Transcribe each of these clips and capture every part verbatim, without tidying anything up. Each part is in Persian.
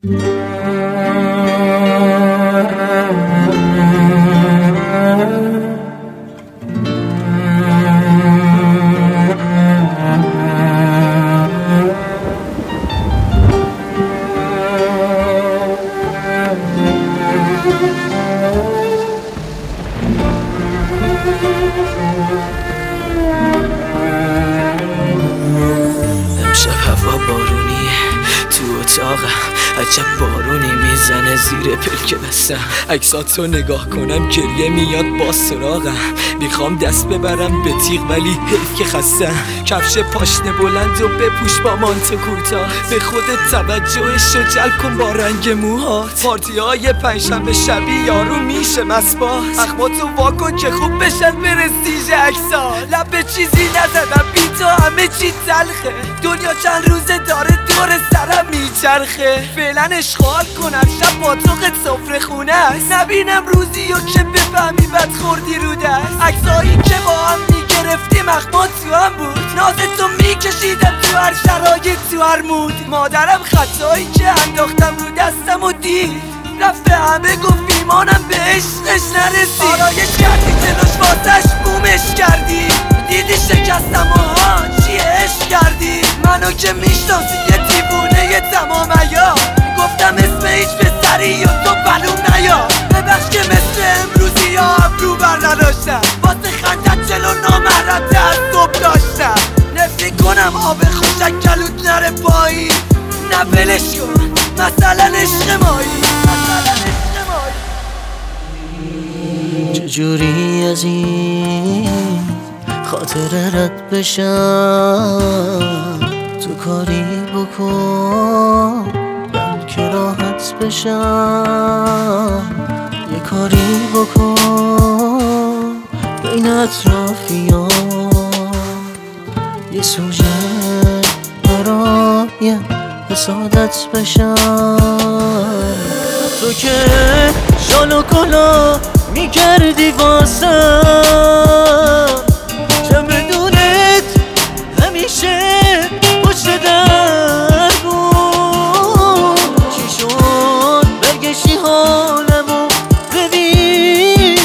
امشب هوا بارونی تو اتاقم، عجب بارونی میزنه زیر پلک بستم. عکساتو نگاه کنم گریه میاد با سراغم. میخوام دست ببرم به تیغ ولی حیف که خستم. کفش پاشنه بلند و بپوش با مانتو کوتاه. به خودت توجهشو جلب کن با رنگ موهات. پارتی های پنجشنبه شبی یارو میشه مسبات. اخماتو واکن که خوب بشن برستیژ عکسات. لب به چیزی نزدم بی تو همه چی تلخه. دنیا چند روزه داره دور سرم میچرخه. فعلا اشغال کنم شب با توقت سفره خونه است. نبینم روزی و که بفهمی بد خوردی رو دست. عکسایی که با هم میگرفتیم اخمات تو هم بود. نازتو میکشیدم تو هر شرایط تو هر مود. مادرم خطایی که انداختم رو دستم و دید. رفت به همه گفت میمانم به عشقش نرسید. آرایش کردی جلوش واسش بومش کردی. دیدی شکستم و ها چیه عشق کردی. منو که میشناسی یه دیوونه یه تمام عیار. گفتم اسم هیچ پسری و تو بلوم نیا. ببخش که مثل امروزی یا ابرو بر نداشتم. واسه خندت جلو نامرد تعصب داشتم. نفری کنم آب خوشک کلوت نره پایی. نه ولش کن مثلا عشق مایی. مثلا عشق مایی. چجوری از این خاطره رد بشم. تو کاری بکن بلکه راحت بشم. یه کاری بکن بین اطرافیان. یه سوژه برای حسادت بشم. تو که شال و کلا میکردی واسم. چمدونت همیشه پشت در بود. چی شد برگشتی حالمو ببین.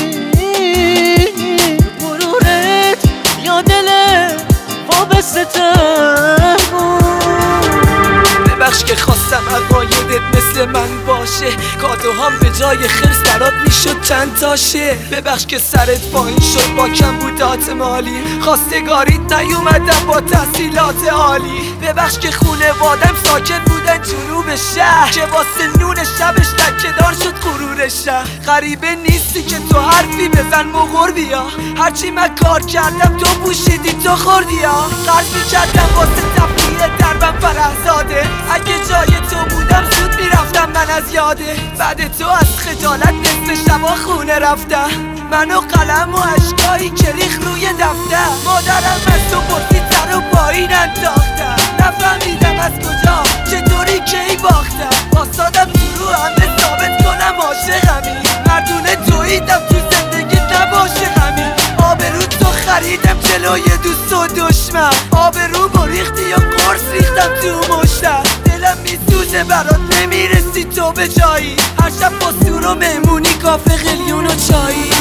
غرورت یا دلت وابسته تر بود. ببخش که خواستم عقایدت مثل من باشه. کادوهام به جای خرس برات میشد چند تاشه. ببخش که سرت پایین شد با کمبودات مالی. خواستگاریت نیومدم با تحصیلات عالی. ببخش که خونوادم ساکن بودن جنوب شهر. که واسه نون شبش لکه‌دار شد غرور شهر. غریبه نیستی که تو حرفی بزن مغور بیا. هرچی من کار کردم تو پوشیدی تو خوردی ها. قرض میکردم واسه تفریح دربم فرهزاده. اگه جای تو بودم زود میرفتم من از یاده. بعد تو از خجالت نصف شبا خونه رفتم. من و قلم و عشقایی که ریخ روی دفتر. مادرم از تو پرسید سر و پایین انداختم. نفهمیدم از کجا چطوری کی باختم. واسادم تو رو همه ثابت کنم عاشقمی. مردونه توییدم تو زندگی نباشه غمی. آبرو تو خریدم جلوی دوست و دشمن. آبرو بریختی یا قرص ریختم تو مشتم. دلم میسوزه برات نمیرسی تو به جایی. هر شب با سور و مهمونی کافه قلیون و چایی.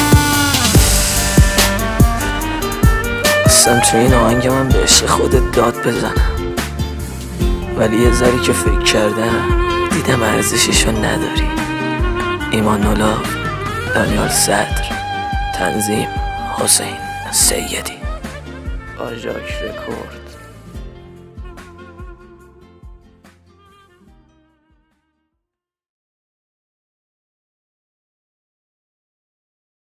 خواستم تو این آهنگ من به عشق خودت داد بزنم. ولی یه ذری که فکر کردم دیدم ارزششو نداری. ایمان نولاف، دانیال صدر، تنظیم حسین سیدی. آژاک رکورد.